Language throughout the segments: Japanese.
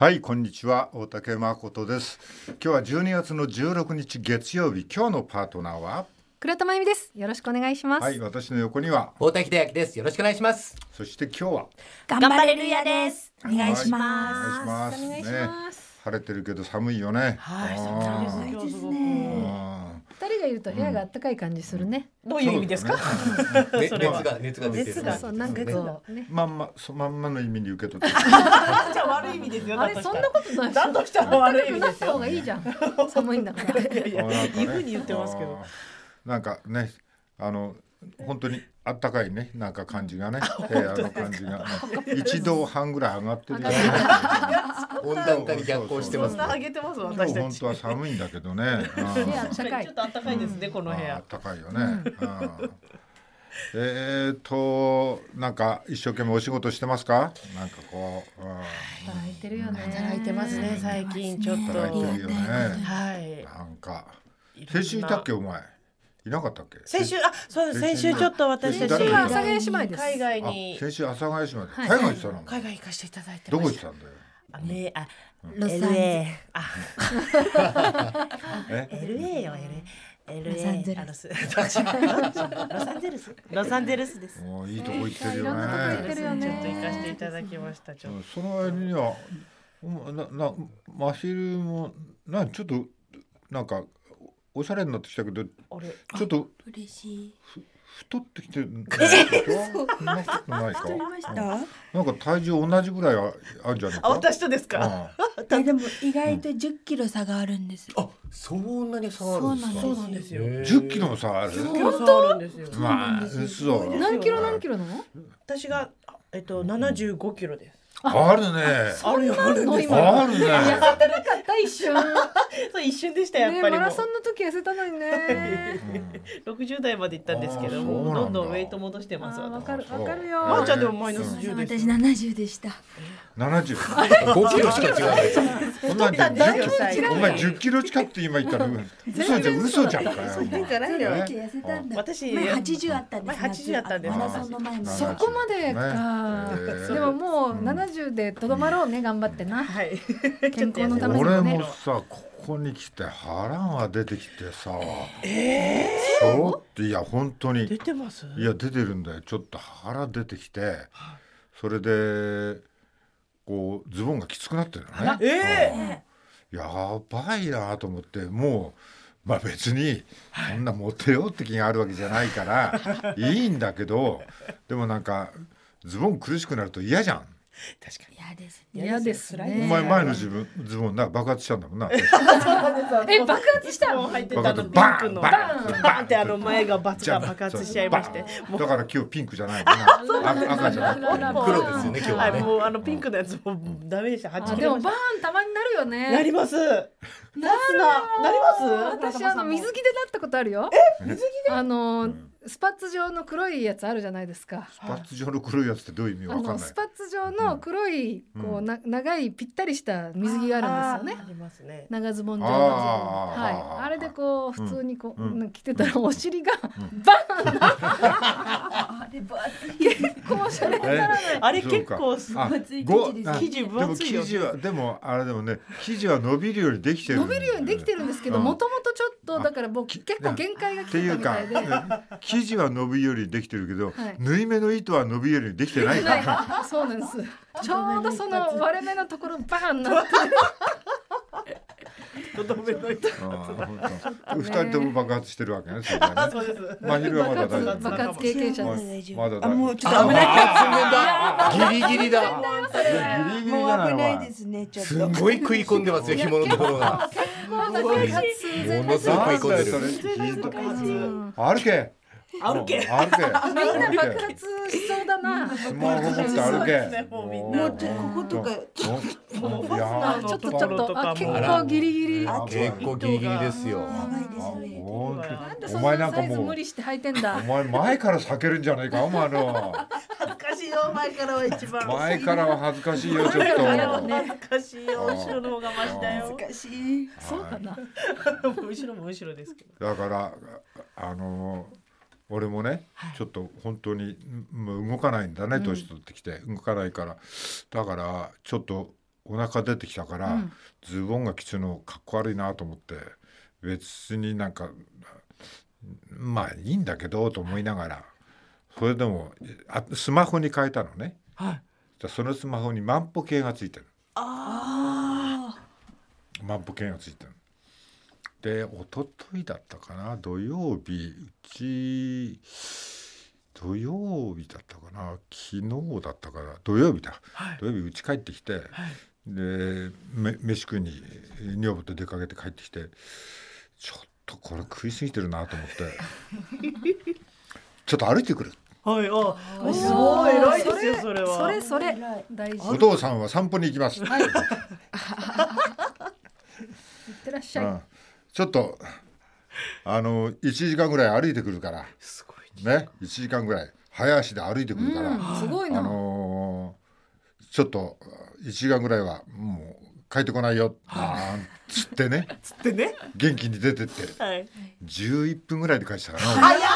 はい、こんにちは。大竹誠です。今日は12月の16日月曜日。今日のパートナーは倉田真由美です。よろしくお願いします。 はい、私の横には大竹秀明です。よろしくお願いします。 そして今日は頑張れるやです。お願いします。 お願いします。 晴れてるけど寒いよね。 はい、寒いですね。 二人がいると部屋が暖かい感じするね。 どういう意味ですか？ 熱が出てる。 そうなんかこうね。 まんまの意味に受け取って。 じゃあ悪い意味ですよ。 あれそんなことない。 だとしたら悪い意味ですよ。 方がいいじゃん。寒いんだから。 いい風に言ってますけど。 なんかね、本当にあったかいね、なんか感じがね、部屋の感じが1度半ぐらい上がってるよね。 温暖化に逆行してます。 そんな上げてます私たち。 本当は寒いんだけどね。 部屋暖かい。 ちょっと暖かいですねこの部屋。 暖かいよね。なんか一生懸命お仕事してますか？なんかこう。 働いてるよね。 働いてますね最近ちょっと。 働いてるよね。 はい。 なんか先週いたっけお前。いなかったっけ？ 先週そうです先週ちょっと私たち先週は阿佐ヶ谷姉妹です。 海外に先週阿佐ヶ谷姉妹で海外行ってたの？ 海外行かせていただいてどこ行ってたんだよ？ LA LA よ LA ロサンゼルスです。 いいとこ行ってるよね。 ちょっと行かせていただきました。 その間にはマヒルもちょっとなんかおしゃれになってきたけど、ちょっと嬉しい。 太ってきてるんだけど、そんなことないか。 太りました。 なんか体重同じぐらいあるんじゃないか。 私とですか。 でも意外と10キロ差があるんです。 そんなに差があるんですか？ そうなんですよ。 10キロの差ある。 10キロ差あるんですよ。 嘘。 何キロなの？ 私が75キロです。 あるね。 あるよあるんです。 あるね。 痩せてなかった一瞬。 そう一瞬でしたやっぱり。 マラソンの時痩せたのにね。 60代まで行ったんですけども、どんどんウェイト戻してます。 わかるよ。 まーちゃんでもマイナス10です。 私70でした。 70。 5キロしか違わない。 お前10キロ近くって今言ったら嘘じゃんかよ。 痩せたんだ。 私前80あったんです。 前80あったんです。 マラソンの前まで。 そこまでか。でももう70でとどまろうね、頑張ってな。 はい。 健康のために俺ね。 もさ、ここに来て腹が出てきてさ。そうっていや本当に。 出てます。 いや出てるんだよ。ちょっと腹出てきて、それでこうズボンがきつくなってるのね。やばいなと思って、もう別にそんなモテようって気があるわけじゃないからいいんだけど、でもなんかズボン苦しくなると嫌じゃん。 確かに嫌ですね。 お前前のズボン爆発したんだもんな。 爆発したの？ 入ってたのピンクのバーンって前が爆発しちゃいまして。 だから今日ピンクじゃないのな。赤じゃなくて黒ですよね今日はね。 もうピンクのやつもダメでした。 でもバーンたまになるよね。 なります。なります。 私水着でなったことあるよ。 水着で？ スパッツ状の黒いやつあるじゃないですか。 スパッツ状の黒いやつってどういう意味わかんない。 スパッツ状の黒い長いぴったりした水着があるんですよね。 ありますね。 長ズボン状のズボン。はい。あれで普通に着てたらお尻がバーン。 あれ分厚い。 結構おしゃれにならない。 あれ結構分厚い生地です。 生地分厚いよ。 でもあれでもね、生地は伸びるようにできてる。 伸びるようにできてるんですけど、もともとちょっとだから僕結構限界が来てたみたいで。 生地は伸びるようにできてるけど、縫い目の糸は伸びるようにできてないから。 そうなんです。ちょうどその割れ目のところバーンなって。 二人とも爆発してるわけね。そうです。真昼はまだ大丈夫。 爆発経験者です。 まだ大丈夫。 もうちょっと危ない。 ギリギリだ。 ギリギリじゃないもう危ないわ。 ですね。ちょっすと。 ごい食い込んでますよ紐のところが。ものすごい食い込んでる。 歩け。 歩け。 みんな爆発しそうだな。 スマホ持って歩け。 もうみんな。 もうちょっとこことか。 ちょっと結構ギリギリ。 結構ギリギリですよ。 やばいですね。 なんでそんお前ななんサイズかもう無理して履いてんだ。 お前前から避けるんじゃないかお前の。 恥ずかしいよ前からは一番。 前からは恥ずかしいよちょっと。 恥ずかしいよ後ろの方がマシだよ。 難しい。 そうかな。 後ろも後ろですけど。 だから俺もね、ちょっと本当にもう動かないんだね、年取ってきて動かないから、だからちょっとお腹出てきたから、ズボンがきついのかっこ悪いなと思って、別になんかまあいいんだけどと思いながら、それでもスマホに変えたのね、そのスマホに万歩計がついてる。万歩計がついてる。で一昨日だったかな、土曜日だったかな、昨日だったかな、土曜日だ、土曜日家帰ってきて、で飯食いに女房と出かけて帰ってきて、ちょっとこれ食いすぎてるなと思ってちょっと歩いてくる。 すごい偉いですよそれは。 それ大事。 お父さんは散歩に行きます。いってらっしゃい。 ちょっと1時間ぐらい歩いてくるから、 すごいね、1時間ぐらい早足で歩いてくるから、 すごいな。 ちょっと1時間ぐらいはもう帰ってこないよつってね元気に出てって、11分ぐらいで帰ってたからな。 早っ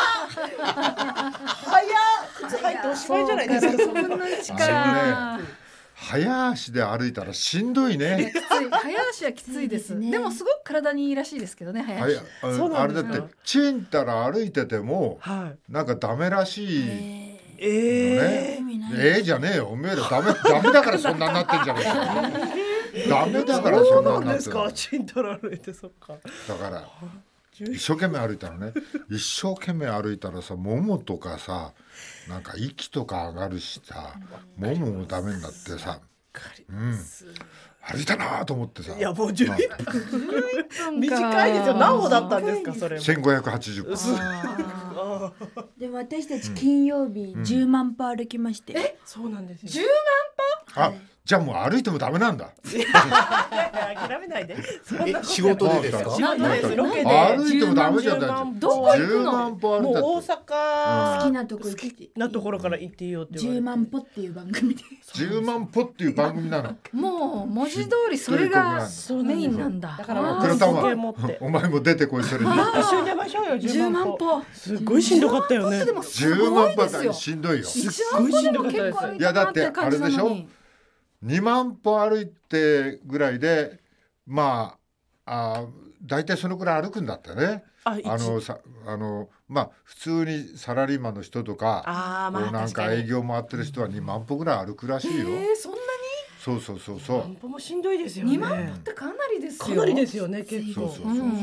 靴入っておしまいじゃないですか。 そ分の1から早足で歩いたらしんどいね。 早足はきついです。でもすごく体にいいらしいですけどね、早足。 あれだってチンたら歩いててもなんかダメらしいのね。じゃねえよ、おめえらダメだからそんなになってんじゃねえか。ダメだからそんなになってる。 チンたら歩いて、そっか。だから一生懸命歩いたのね。一生懸命歩いたらさ、ももとかさ、なんか息とか上がるしさ、もももダメになってさ、歩いたなと思ってさ。 いやもう11分短いですよ。何歩だったんですかそれ。 1580歩。 でも私たち金曜日10万歩歩きまして。 そうなんですよ。 10万歩？ じゃあもう歩いてもダメなんだ。 諦めないで。 仕事でですか？ ロケで歩いてもダメじゃん。 どこ行くの？ 10万歩歩いたって。 もう大阪好きなとこなところから行っていいよって言われて。 10万歩っていう番組で。 10万歩っていう番組なの。 もう文字通りそれがメインなんだ。 だから黒田はお前も出てこい、それに。 一緒に出ましょうよ。 10万歩。 すごいしんどかったよね。 10万歩はしんどいよ。 1万歩でも結構歩いたなって感じなのに。 2万歩歩いてぐらいで、まあだいたいそのくらい歩くんだったね。まあ普通にサラリーマンの人とか、なんか営業回ってる人は2万歩ぐらい歩くらしいよ。 そんなに？ そう。 2万歩もしんどいですよね。 2万歩ってかなりですよ。 かなりですよね、結構。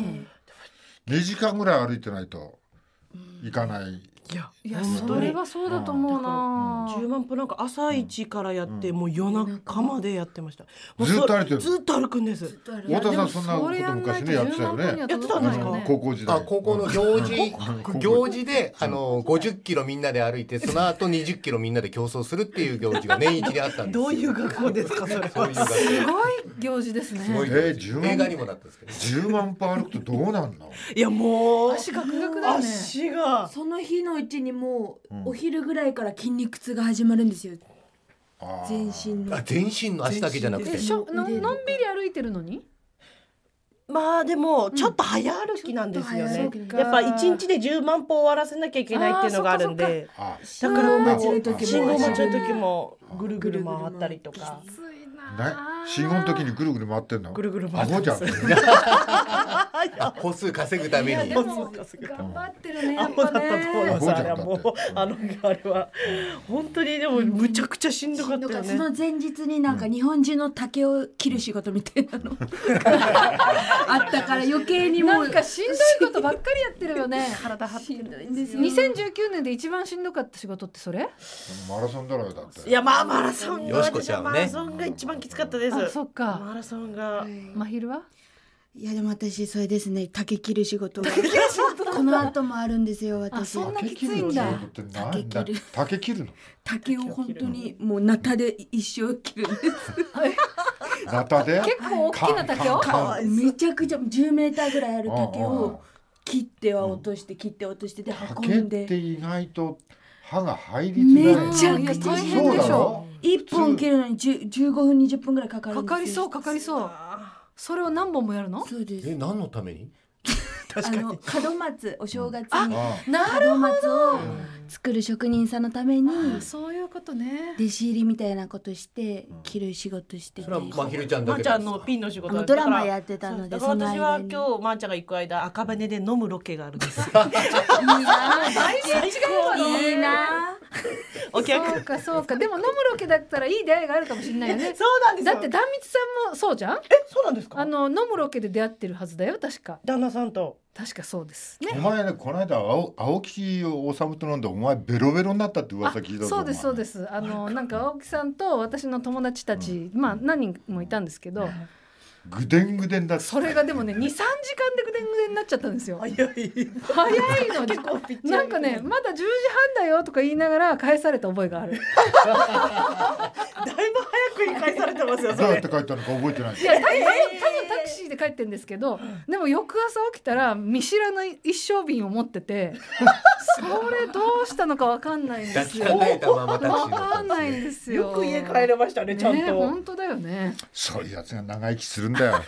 2時間ぐらい歩いてないといかない。 いやそれはそうだと思うな。 10万歩なんか朝一からやって、もう夜中までやってました。 ずっと歩いてる。 ずっと歩くんです。 太田さんそんなこと昔ねやってたよね。 やってたんですか？ 高校時代。 高校の行事で50キロみんなで歩いて、その後20キロみんなで競争するっていう行事が年一であったんです。 どういう学校ですかそれは？ すごい行事ですね。 映画にもなったんですけど。 10万歩歩くとどうなんの？ いやもう足ガクガクだよね。 足がその日のうちにもうお昼ぐらいから筋肉痛が始まるんですよ。全身の。 全身の足だけじゃなくて。 のんびり歩いてるのに？ まあでもちょっと早歩きなんですよね。やっぱ1日で10万歩終わらせなきゃいけないっていうのがあるんで、だから信号待ちの時もぐるぐる回ったりとか。 信号の時にぐるぐる回ってんの？ ぐるぐる回ってアホじゃん。 歩数稼ぐために。 頑張ってるね。 アホだったと思います。あれはもうあれは本当にでもむちゃくちゃしんどかったよね。 その前日になんか日本中の竹を切る仕事みたいなのあったから余計にもうなんかしんどいことばっかりやってるよね。体張ってるんですよ。2019年で一番しんどかった仕事ってそれ？ マラソンだろうだって。 いやまあマラソンがよしこちゃんね。 マラソンが一番きつかったです。 そっか。 マラソンが。 真昼は？ いやでも私それですね、竹切る仕事がこの後もあるんですよ私。 そんなきついんだ。 竹切るの？ 竹を本当にもうナタで一生切るんです。 ナタで？ 結構大きな竹を？ めちゃくちゃ10メーターぐらいある竹を切っては落として切って落としてで運んで。 竹って意外と刃が入りづらい。 めちゃくちゃ大変でしょ。1本切るのに15分20分ぐらいかかるんですよ。 かかりそう。それを何本もやるの？ そうです。 何のために？ 門松、お正月になるほ門松をど。 作る職人さんのためにそういうことね。 弟子入りみたいなことして着る仕事してて、 それはまひるちゃんだけまーちゃんのピンの仕事ドラマやってたので、 だから私はに今日まーちゃんが行く間赤羽で飲むロケがあるんですよ。 いいなお客そうかそうか。でも飲むロケだったらいい出会いがあるかもしれないよね。 そうなんですよ。 だって壇蜜さんもそうじゃん。 そうなんですか。 飲むロケで出会ってるはずだよ確か。 旦那さんと。 確かそうですね。 お前ね、この間青木治と飲んでお前ベロベロになったって噂聞いたぞ。 そうですそうです。なんか青木さんと私の友達たち、まあ何人もいたんですけど、 ぐでんぐでんだって。 それがでもね2、3時間でぐでんぐでんになっちゃったんですよ。 早い。 早いのになんかねまだ10時半だよとか言いながら返された覚えがある。 だいぶ早く言い返されてますよ。 どうやって帰ったのか覚えてない。 いや多分タクシーで帰ってるんですけど、でも翌朝起きたら見知らぬ一升瓶を持っててそれどうしたのかわかんないんですよ。 抱きかかえたままタクシーわかんないんですよ。 よく家帰れましたねちゃんと。 本当だよね。 そういうやつが長生きするんだよ。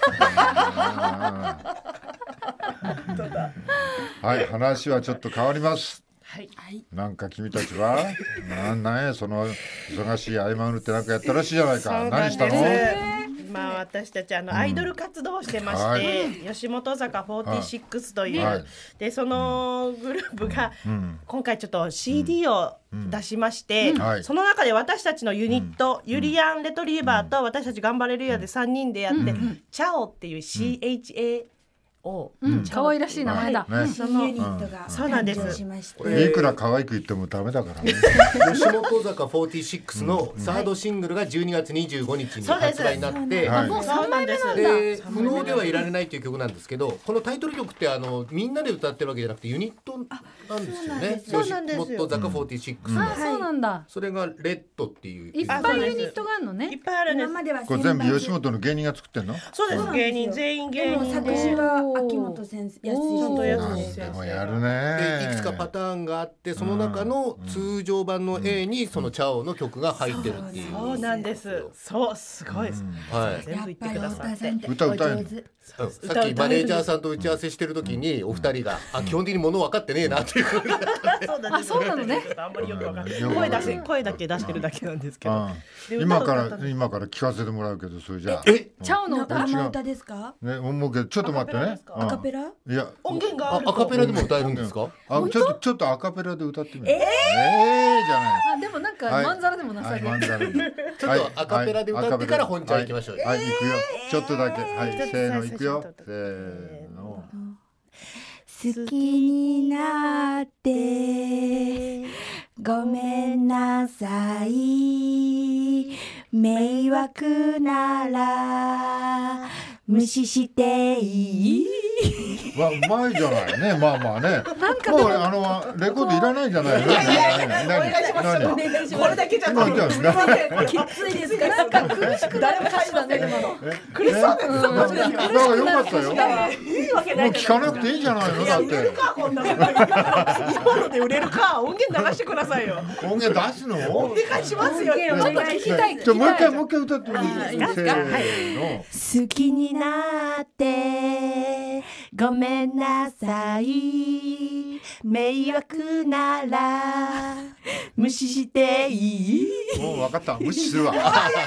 はい、話はちょっと変わります。 はい。 なんか君たちはなんやその忙しい合間を縫ってなんかやったらしいじゃないか。何したの？ まあ私たちアイドル活動をしてまして、吉本坂46という、でそのグループが今回ちょっと CD を出しまして、その中で私たちのユニット、ユリアンレトリーバーと私たち頑張れるよで3人でやって、チャオっていう CHA 可愛らしい名前だ。 そのユニットが誕生しまして、 いくら可愛く言ってもダメだからね。 吉本坂46のサードシングルが12月25日に発売になって、 もう3枚目なんだ。 で不能ではいられないという曲なんですけど、このタイトル曲ってみんなで歌ってるわけじゃなくてユニットなんですよね。 そうなんですよ。 吉本坂46 あ、そうなんだ。 それがレッドっていういっぱいユニットがあるのね。 いっぱいあるんです。 今まではこれ全部吉本の芸人が作ってんの？ そうです。芸人全員芸人で。 作詞は秋元先生、安井なんでもやるね。 いくつかパターンがあって、その中の通常版の A にそのチャオの曲が入ってるっていう。 そうなんです。そうすごいです。 はい。 全部言ってくださって。 歌える。 さっきマネージャーさんと打ち合わせしてる時にお二人が基本的に物分かってねえなっていう風になったんで。 そうなのね。 あんまりよく分かんない。声だけ出してるだけなんですけど。 今から聞かせてもらうけど、それじゃあ。 チャオの歌。 生歌ですか？ ね、思うけどちょっと待ってね。 アカペラ？ いや、 音源がアカペラでも歌えるんですか？ ちょっとアカペラで歌ってみる。じゃない。 でもなんかまんざらでもなさそう。 ちょっとアカペラで歌ってから本ちゃん行きましょう。 はい、行くよ。ちょっとだけ。はい、せーの行くよ。せーの。 好きになってごめんなさい、迷惑なら無視していい。 うまいじゃないね。まあまあね。もうレコードいらないじゃないの。 お願いします。これだけじゃない。 きついですから。 なんか苦しくなりましたね今の。 苦しそうです。 だからよかったよ。もういいわけない。 聞かなくていいじゃないのだって。 こんな今ので売れるか。音源流してくださいよ。 音源出すの？ お願いしますよ。 ちょっと聞きたい。 じゃもう一回歌ってみて。せーの。 好きになってごめんなさい、迷惑なら無視していい。 もう分かった、無視するわ。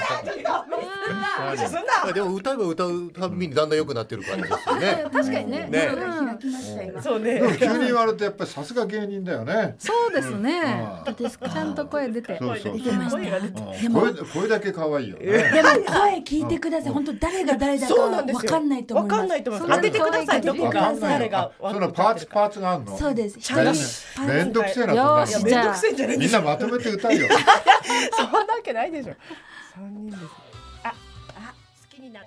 でも歌えば歌うたびにだんだん良くなってる感じですよね。 確かにね。 そうね。 急に言われてやっぱりさすが芸人だよね。 そうですね。ちゃんと声出て。 そうそう。 声が出て。 声だけ可愛いよ。 でも声聞いてください。本当誰が誰だか分かんないと思います。 分かんないと思います。当ててください。どこか誰が。 そのパーツがあるの？ そうです。 めんどくせえな。 よし、じゃあみんなまとめて歌うよ。 そんなわけないでしょ。3人です。好きになった。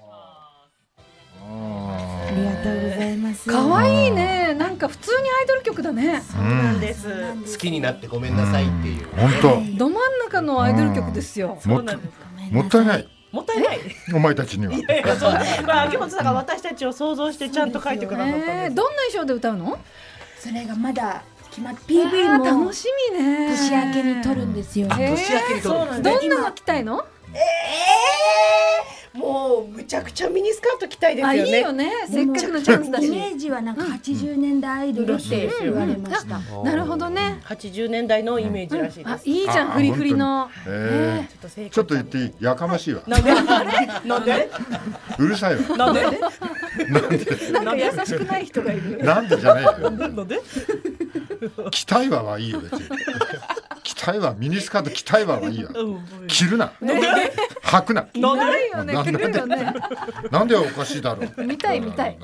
ありがとうございます。 可愛いね。なんか普通にアイドル曲だね。 そうなんです。 好きになってごめんなさいっていう。 本当。 ど真ん中のアイドル曲ですよ。 もったいない。 もったいない。 お前たちには。 秋元さんが私たちを想像してちゃんと書いてくださったんです。 どんな衣装で歌うの？ それがまだ決まって PV も楽しみね。 年明けに撮るんですよ。 年明けに撮る。 どんなの着たいの？ もうむちゃくちゃミニスカート着たいですよね。 いいよね、せっかくのチャンスだし。 イメージはなんか80年代アイドルって言われました。 なるほどね。 80年代のイメージらしいです。 いいじゃん、フリフリの。 ちょっと言っていい？やかましいわ。 なんで？なんで？ うるさいわ。 なんで？ なんか優しくない人がいる。 なんでじゃねえよ。 なんで？ 着たいわはいいよ別に。着たいわ、ミニスカート着たいわはいいわ。着るな。履くな。 ないよね、着るよね。 なんでおかしいだろう。 見たい見たい。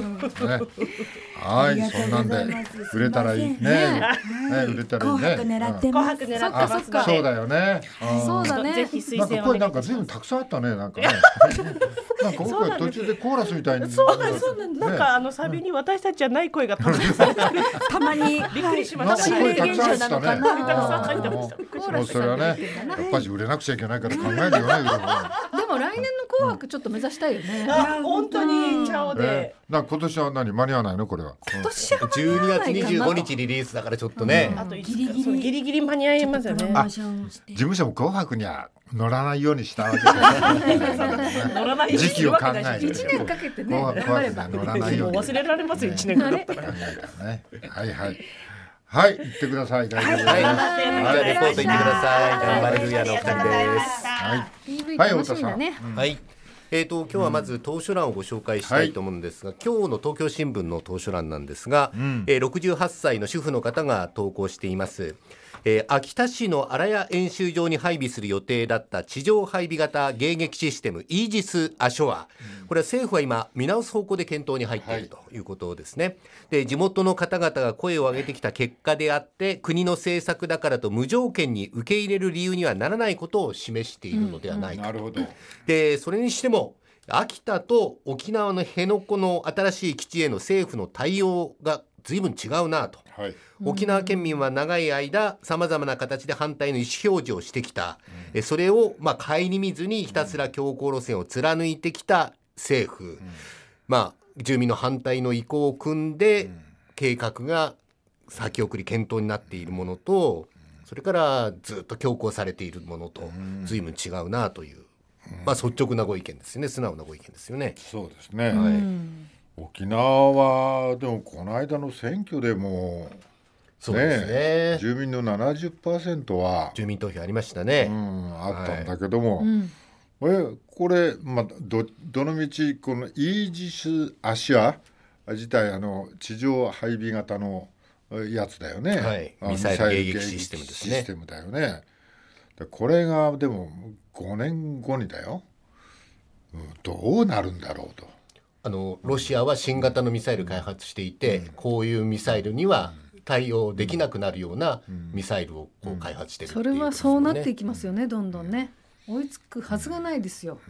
はい、そんなんで売れたらいいね。売れたらいいね。 紅白狙ってます。 そっかそっか。 そうだよね。 そうだね。 ぜひ推なんか薦を声なんか随分たくさんあったね、なんかね。なんか今回途中でコーラスみたいに。 そうなんなんかサビに私たちじゃない声がたまにびっくりしまなんかした。 声たくさんあったね。 もそれはね、やっぱり売れなくちゃいけないから考えるよね。 でも来年の紅白ちょっと目指したいよね。 本当にチャオで。 今年は間に合わないのこれは。 今年は 12月25日リリースだからちょっとね。 あとギリギリ間に合いますよね。 事務所も紅白には乗らないようにしたわけです。時期を考えて。 1年かけてね。 紅白には乗らないように。 忘れられますよ1年かかったら。 はいはい。はい、行ってください。大丈夫です。 はい、じゃあレポート行ってください。頑張れるやのお二人です。 はい。 PV 楽しみだね。 はい。今日はまず投書欄をご紹介したいと思うんですが、今日の東京新聞の投書欄なんですが、68歳の主婦の方が投稿しています。秋田市の荒谷演習場に配備する予定だった地上配備型迎撃システムイージス・アショア、これは政府は今見直す方向で検討に入っているということですね。で、地元の方々が声を上げてきた結果であって、国の政策だからと無条件に受け入れる理由にはならないことを示しているのではないかと。 なるほど。 で、それにしても秋田と沖縄の辺野古の新しい基地への政府の対応が随分違うなと、はい、沖縄県民は長い間さまざまな形で反対の意思表示をしてきた、それを顧みずにひたすら強硬路線を貫いてきた政府、住民の反対の意向を組んで計画が先送り検討になっているものと、それからずっと強行されているものと随分違うなという、率直なご意見ですよね。素直なご意見ですよね。 そうですね、はい。沖縄はでもこの間の選挙でもそうですね、 住民の 70% は住民投票ありましたね、 あったんだけども、これ、どのみちこのイージス・アシア自体地上配備型のやつだよね、 はい、ミサイル迎撃システムですね。 システムだよね。これがでも5年後にだよ、どうなるんだろうと。 ロシアは新型のミサイル開発していて、こういうミサイルには対応できなくなるようなミサイルをこう開発しているっていう、 それはそうなっていきますよね、どんどんね。追いつくはずがないですよ。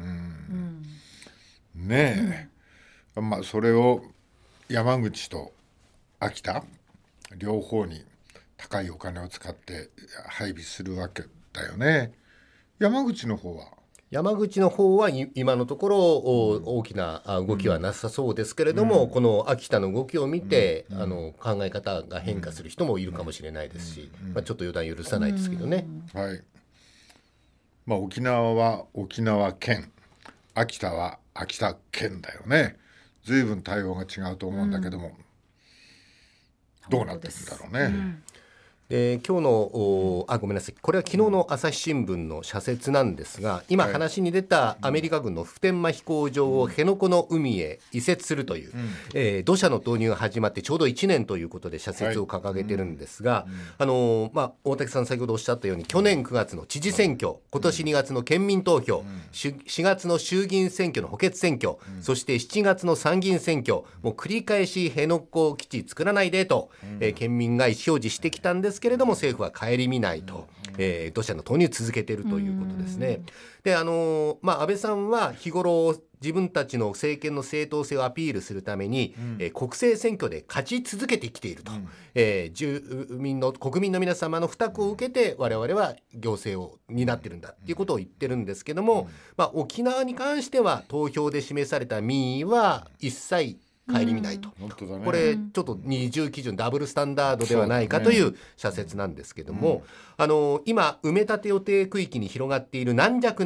ねえ、それを山口と秋田両方に高いお金を使って配備するわけだよね。山口の方は今のところ大きな動きはなさそうですけれども、この秋田の動きを見て、考え方が変化する人もいるかもしれないですし、ちょっと予断許さないですけどね。 はい。沖縄は沖縄県、秋田は秋田県だよね。随分対応が違うと思うんだけども、どうなっていくんだろうね。 今日のごめんなさい、これは昨日の朝日新聞の社説なんですが、今話に出たアメリカ軍の普天間飛行場を辺野古の海へ移設するという、土砂の投入が始まってちょうど1年ということで社説を掲げてるんですが、大竹さん先ほどおっしゃったように、去年9月の知事選挙、今年2月の県民投票、4月の衆議院選挙の補欠選挙、そして7月の参議院選挙、もう繰り返し辺野古基地作らないでと、県民が意思表示してきたんですけれども、政府は顧みないと、土砂の投入続けているということですね。で、安倍さんは日頃自分たちの政権の正当性をアピールするために、国政選挙で勝ち続けてきていると、国民の皆様の負託を受けて我々は行政を担ってるんだっていうことを言ってるんですけども、沖縄に関しては投票で示された民意は一切顧みないと、これちょっと二重基準ダブルスタンダードではないかという社説なんですけども、今埋め立て予定区域に広がっている軟弱な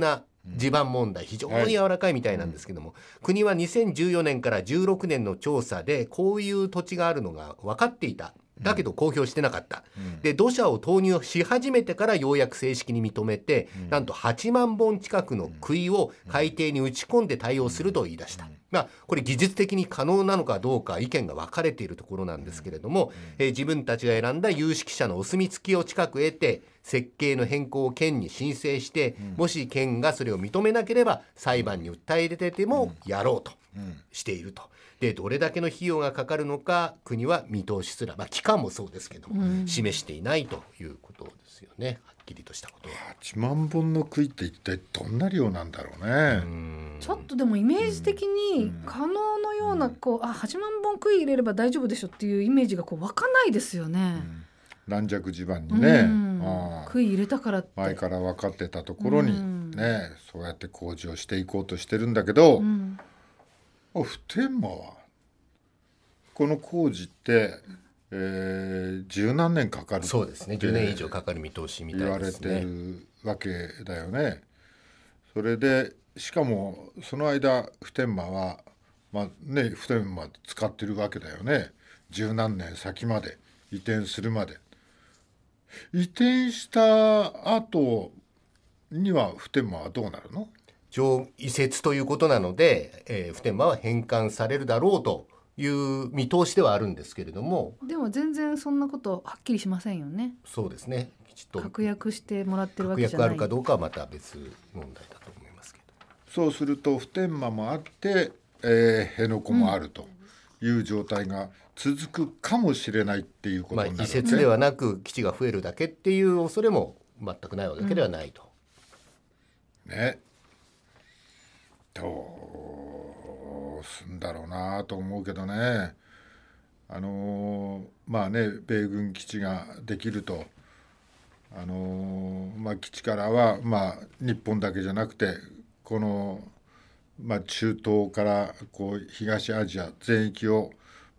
地盤問題非常に柔らかいみたいなんですけども、国は2014年から16年の調査でこういう土地があるのが分かっていた。だけど公表してなかった、で土砂を投入し始めてからようやく正式に認めて、なんと8万本近くの杭を海底に打ち込んで対応すると言い出した。これ技術的に可能なのかどうか意見が分かれているところなんですけれども、自分たちが選んだ有識者のお墨付きを近く得て設計の変更を県に申請して、もし県がそれを認めなければ裁判に訴え入れてもやろうとしていると。でどれだけの費用がかかるのか国は見通しすら、期間もそうですけども、示していないということですよね。はっきりとしたことは。 8万本の杭って一体どんな量なんだろうね。 ちょっとでもイメージ的に可能のような8万本杭入れれば大丈夫でしょっていうイメージが湧かないですよね。 軟弱地盤にね、 杭入れたからって前から分かってたところにね、そうやって工事をしていこうとしてるんだけど、普天間はこの工事って、十何年かかる。 そうですね、10年以上かかる見通しみたいですね。 言われてるわけだよね。それでしかもその間普天間は普天間使ってるわけだよね。十何年先まで移転するまで。移転した後には普天間はどうなるの？ 移設ということなので、普天間は返還されるだろうという見通しではあるんですけれども、 でも全然そんなことはっきりしませんよね。 そうですね、きちっと確約してもらってるわけじゃない。 確約あるかどうかはまた別問題だと思いますけど、 そうすると普天間もあって、辺野古もあるという状態が続くかもしれないっていうことになる、 移設ではなく基地が増えるだけっていう恐れも全くないわけではないと、 ね。どうすんだろうなと思うけどね。米軍基地ができると、基地からは日本だけじゃなくてこの、中東から東アジア全域を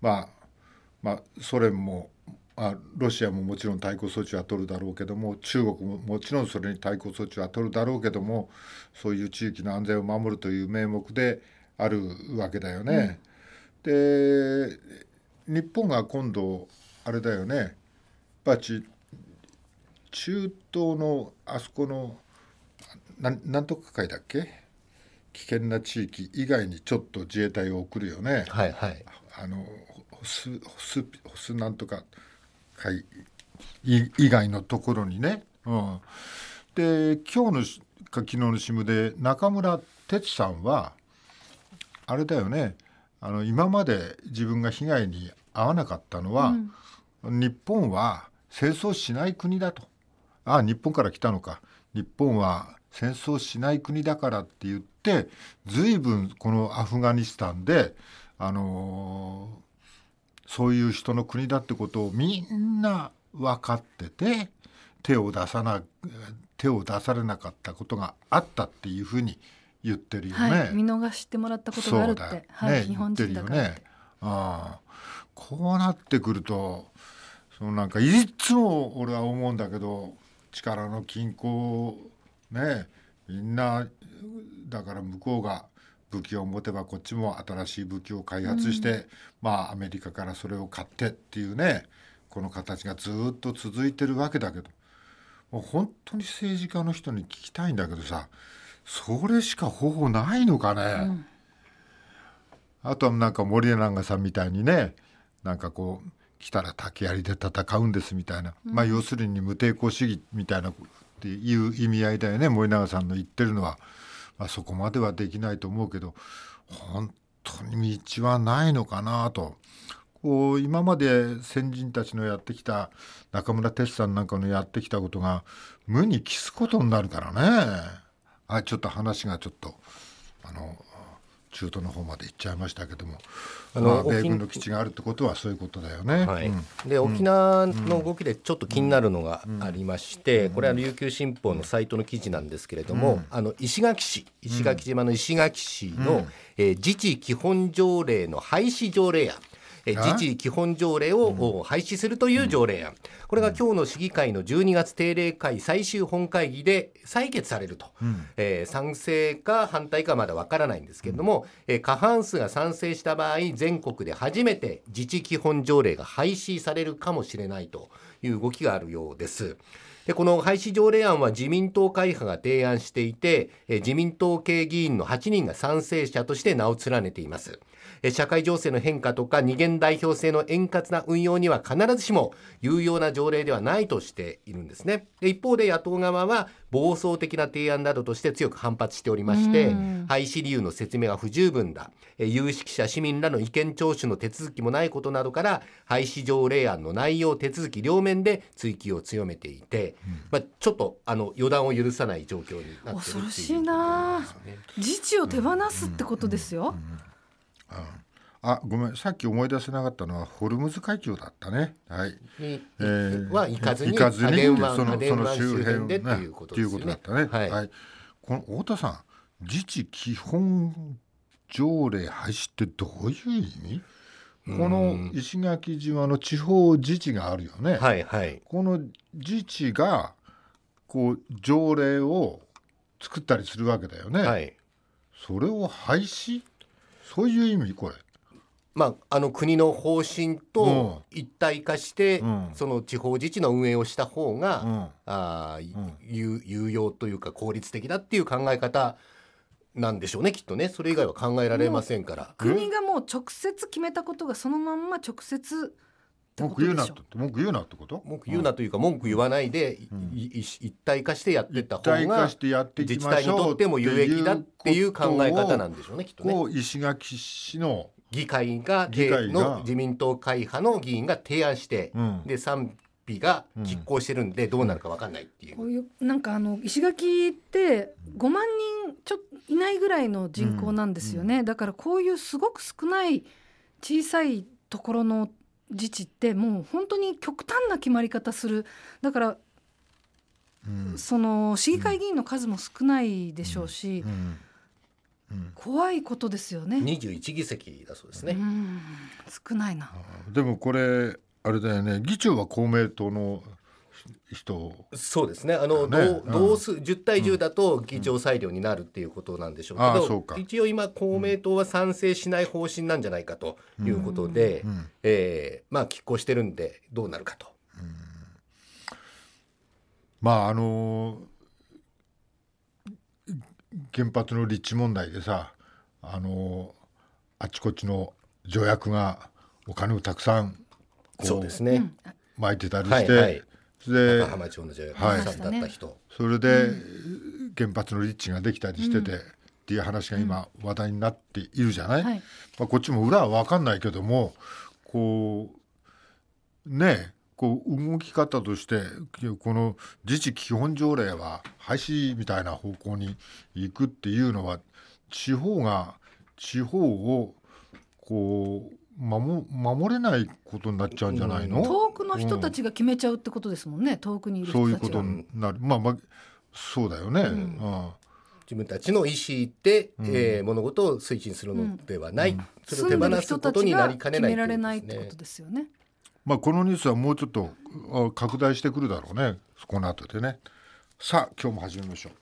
ソ連もロシアももちろん対抗措置は取るだろうけども、中国ももちろんそれに対抗措置は取るだろうけども、そういう地域の安全を守るという名目であるわけだよね。で日本が今度あれだよね、中東のあそこのなんとか海だっけ、危険な地域以外にちょっと自衛隊を送るよね。 はいはい。 ホスなんとか海以外のところにね。で今日の昨日の新聞で中村哲さんはあれだよね、今まで自分が被害に遭わなかったのは、日本は戦争しない国だと。日本から来たのか。日本は戦争しない国だからって言って、随分このアフガニスタンで、そういう人の国だってことをみんな分かってて、手を出されなかったことがあったっていうふうに言ってるよね。 見逃してもらったことがあるって、日本人だからって。 こうなってくると、なんかいつも俺は思うんだけど、力の均衡ね、みんなだから向こうが武器を持てばこっちも新しい武器を開発して、アメリカからそれを買ってっていうね、この形がずっと続いてるわけだけど、もう本当に政治家の人に聞きたいんだけどさ、それしか方法ないのかね。あとはなんか森永さんみたいにね、なんか来たら竹槍で戦うんですみたいな、要するに無抵抗主義みたいなっていう意味合いだよね。森永さんの言ってるのは、そこまではできないと思うけど、本当に道はないのかなと。今まで先人たちのやってきた、中村哲さんなんかのやってきたことが無に帰すことになるからね。ちょっと話がちょっと中東の方まで行っちゃいましたけども、米軍の基地があるってことはそういうことだよね。 で沖縄の動きでちょっと気になるのがありまして、これは琉球新報のサイトの記事なんですけれども、石垣島の石垣市の、自治基本条例の廃止条例案、 自治基本条例を廃止するという条例案、これが今日の市議会の12月定例会最終本会議で採決されると、賛成か反対かまだわからないんですけれども、過半数が賛成した場合、全国で初めて自治基本条例が廃止されるかもしれないという動きがあるようです。でこの廃止条例案は自民党会派が提案していて、自民党系議員の8人が賛成者として名を連ねています。社会情勢の変化とか二元代表制の円滑な運用には必ずしも有用な条例ではないとしているんですね。で一方で野党側は暴走的な提案などとして強く反発しておりまして、廃止理由の説明は不十分だ、有識者市民らの意見聴取の手続きもないことなどから廃止条例案の内容手続き両面で追及を強めていて、ちょっと予断を許さない状況になっているっていう、 恐ろしいな。自治を手放すってことですよ。 ごめん、さっき思い出せなかったのはホルムズ海峡だったね。はい。 は行かずにその周辺でっていうことですよね。 だったね。はい。この太田さん、自治基本条例廃止ってどういう意味？この石垣島の地方自治があるよね。 はいはい。 この自治がこう条例を作ったりするわけだよね。 はい。 それを廃止？そういう意味これ？ 国の方針と一体化して、その地方自治の運営をした方が、有用というか効率的だっていう考え方なんでしょうね、きっとね。それ以外は考えられませんから。 国がもう直接決めたことがそのまんま直接文句言うなってこと？ 文句言うなというか、文句言わないで、一体化してやっていった方が自治体にとっても有益だっていう考え方なんでしょうね、きっとね。 石垣市の議会の自民党会派の議員が提案して、で賛否が拮抗してるんで、どうなるか分かんないっていう。 こういうなんか石垣って5万人ちょっといないぐらいの人口なんですよね。だからこういうすごく少ない小さいところの自治ってもう本当に極端な決まり方する。だから、その市議会議員の数も少ないでしょうし、怖いことですよね。 21議席だそうですね。 少ないな。 でもこれあれだよね、議長は公明党の人。 そうですね。同数10対10だと議長裁量になるっていうことなんでしょうけど、一応今公明党は賛成しない方針なんじゃないかということで、拮抗してるんでどうなるかと。 原発の立地問題でさ、あちこちの条約がお金をたくさんそうですね、 巻いてたりして、で中浜町の条約がたくさんだった人、 それで原発の立地ができたりしてて、っていう話が今話題になっているじゃない。こっちも裏は分かんないけども、こう動き方としてこの自治基本条例は廃止みたいな方向に行くっていうのは、地方をこう守れないことになっちゃうんじゃないの？ 遠くの人たちが決めちゃうってことですもんね。遠くにいる人たちが。 そういうことになる。そうだよね。 自分たちの意思で、物事を推進するのではない、それを手放すことになりかねない決められないってことですよね。 このニュースはもうちょっと拡大してくるだろうね、この後でね。さあ今日も始めましょう。